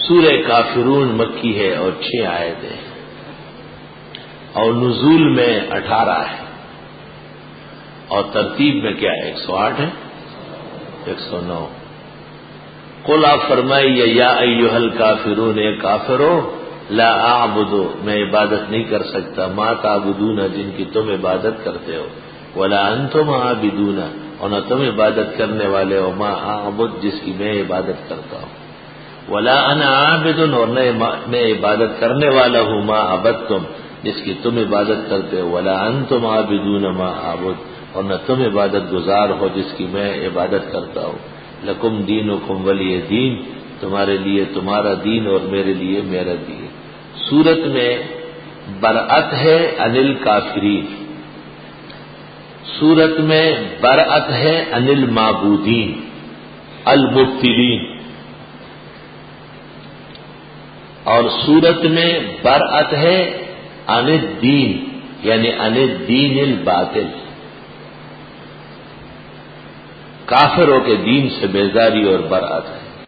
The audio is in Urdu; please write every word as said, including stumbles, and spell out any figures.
سورہ کافرون مکی ہے اور چھ آیتیں ہیں اور نزول میں اٹھارہ ہے اور ترتیب میں کیا ہے ایک سو آٹھ ہے ایک سو نو. قل آپ فرمائیے یا ایھا الکافرون اے کافرو لا اعبد میں عبادت نہیں کر سکتا ما تعبدون جن کی تم عبادت کرتے ہو ولا انتم عابدون اور نہ تم عبادت کرنے والے ہو ما اعبد جس کی میں عبادت کرتا ہوں ولا انا عابد اور میں عبادت کرنے والا ہوں ما عبدتم جس کی تم عبادت کرتے ہو ولا انتم عابدون ما اعبد اور نہ تم عبادت گزار ہو جس کی میں عبادت کرتا ہوں. لکم دینکم ولی دین تمہارے لیے تمہارا دین اور میرے لیے میرا دین. سورت میں برأت ہے عن الکافرین، سورت میں برأت ہے عن المعبودین المبتلین، اور سورت میں برأت ہے عن الدین یعنی عن الدین الباطل، کافروں کے دین سے بیزاری اور برأت ہے.